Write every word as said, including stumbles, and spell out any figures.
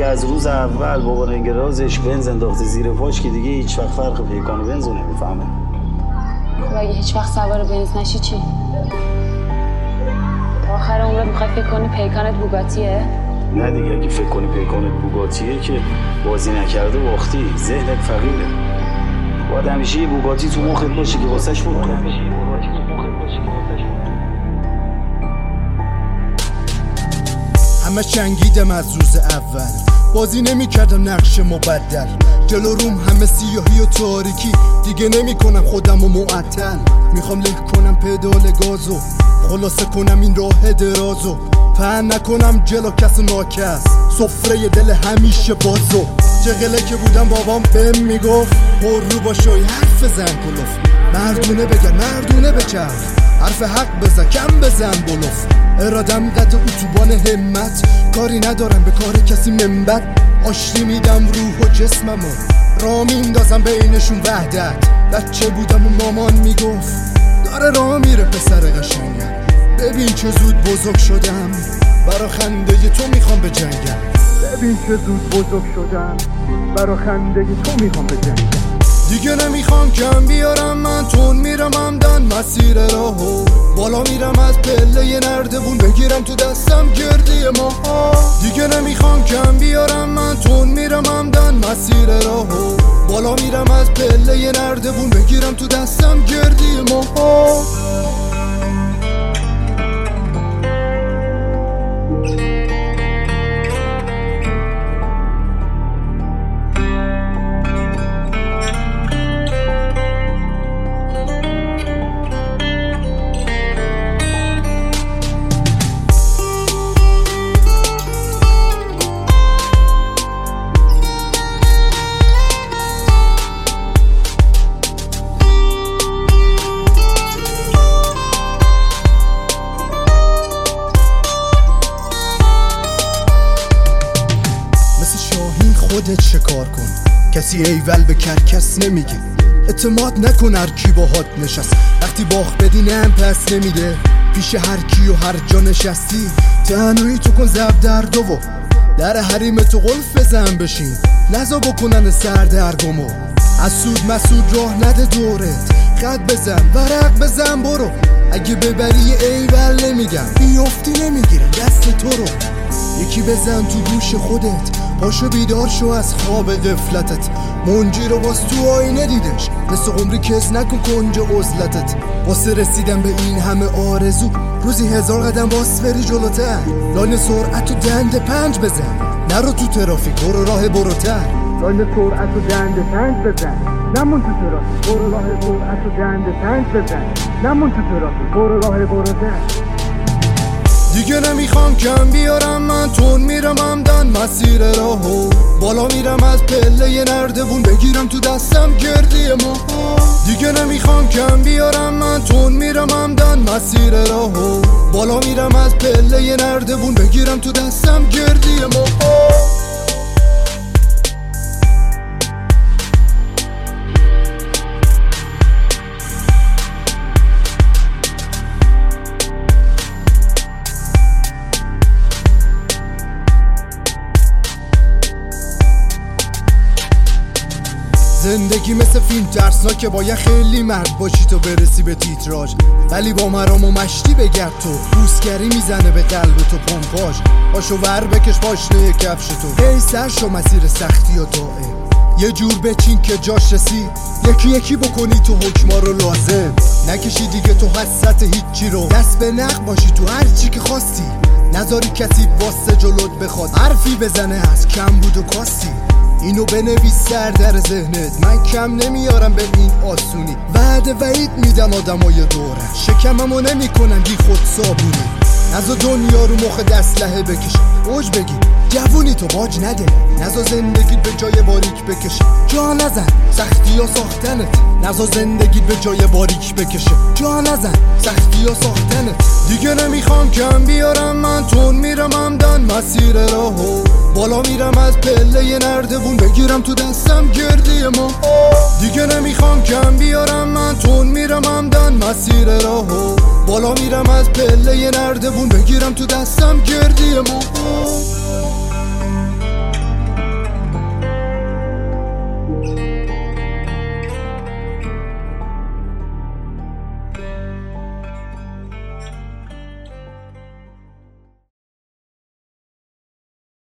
که از روز اول بابا رنگرازش بنز انداخته زیر پاش که دیگه هیچ وقت فرق پیکان و بنز رو نمیفهمه. خب اگه هیچ وقت سوار بنز نشی چی؟ تا آخر عمرت میخوای فکر کنی پیکانت بوگاتیه؟ نه دیگه، اگه فکر کنی پیکانت بوگاتیه که بازی نکرده باختی، ذهنت فقیره. باید همیشه یه بوگاتی تو مخت باشه که واسش بود کنی. همه چنگیدم از روز اول، بازی نمی کردم نقش مبدل. جلو روم همه سیاهی و تاریکی، دیگه نمی کنم خودم و معطل. میخوام له کنم پدال گازو، خلاصه کنم این راه درازو. پهن نکنم جلو کس و ناکس، سفره دل همیشه بازو. جغله که بودم بابام بهم میگفت پر رو باشوی حرف بزن کلوف. مردونه بگن مردونه بچرخ، حرف حق بزن کم بزن بلوف. ارادم قد اتوبان همت، کاری ندارم به کار کسی منبت. آشتی میدم روح و جسممو، راه میندازم بینشون وحدت. بچه بودم و مامان میگفت داره راه میره پسر قشنگم. ببین چه زود بزرگ شدم، برا خنده تو میخوام به جنگم. ببین چه زود بزرگ شدم، برا خنده تو میخوام به جنگم. دیگه نمیخوام کم بیارم، من تون میرم همدن مسیر راهو. بالا میرم از پله یه نردبون، بگیرم تو دستم گردی ماها. دیگه نمیخوام کم بیارم، من تون میرم همدن مسیر راهو. بالا میرم از پله یه نردبون، بگیرم تو دستم گردی ماها. خودت شکار کن، کسی ایول به کرکس نمیگه. اعتماد نکن هر کی باهات نشست، وقتی باخت بدی نم پس نمیده. پیش هر کی و هر جا نشستی، تنهایی تو کن زب درد و در حریم تو قلف بزن بشین. نزا بکنن سردرگمو، از سود مسود راه نده دورت. خط بزن ورق بزن برو، اگه ببری ایول نمیگم، بیافتی نمیگیرم دست تو رو. یکی بزن تو گوش خودت، پاشو بیدار شو از خواب غفلتت. منجی رو باز تو آینه دیدش، مثل عمری کس نکن کنج عزلتت. واسه رسیدن به این همه آرزو، روزی هزار قدم باس بری جلوتر. لاین سرعت و دنده پنج بزن، نرو تو ترافیک برو راه بروتر. لاین سرعت و دنده پنج بزن، نمون تو ترافیک برو راه سرعت و دنده پنج بزن. نمون تو ترافیک برو راه بروتر. دیگه نمیخوام کم بیارم، من تون میرم همدن مسیر راهو. بالا میرم از پله یه نردبون، بگیرم تو دستم گردی ماها. دیگه نمیخوام کم بیارم، من تون میرم همدن مسیر راهو. بالا میرم از پله یه نردبون، بگیرم تو دستم گردی ماها. زندگی مثل فیلم ترسناکه، باید خیلی مرد باشی تو برسی به تیتراژ. ولی با مرام و مشتی بگرد تو، بوسگری میزنه به قلب تو پمپاژ. پاشو ور بکش پاشنه کفش تو، هی سر شو مسیر سختی و دائم. یه جور بچین که جاش رسید، یکی یکی بکنی تو حکما رو لازم. نکشی دیگه تو حسرت هیچی رو، دست به نق باشی تو هر چی که خواستی. نذاری کسی واسه جلوت بخواد حرفی بزنه از کم بود و کاستی. اینو بنویس سر در ذهنت، من کم نمیارم به این آسونی. وعده وعید میدن آدمای دوره، شکممو نمی کنن بی خود صابونی. نزا دنیا رو مخ اسلحه بکش، اوج بگی جوونی تو باج نده. نزا زندگی به جای باریک بکشه، جا نزن سختی ها ساختنت. نزا زندگی به جای باریک بکشه، جا نزن سختی ها ساختنت. دیگه نمیخوام کم بیارم، من تون میرم همدن مسیر راهو. بالا میرم از پله یه نردبون، بگیرم تو دستم گردی ماها. دیگه نمیخوام کم بیارم، من تون میرم همدن مسیر راهو. بالا میرم از پله یه نردبون، بگیرم تو دستم گردی ماها.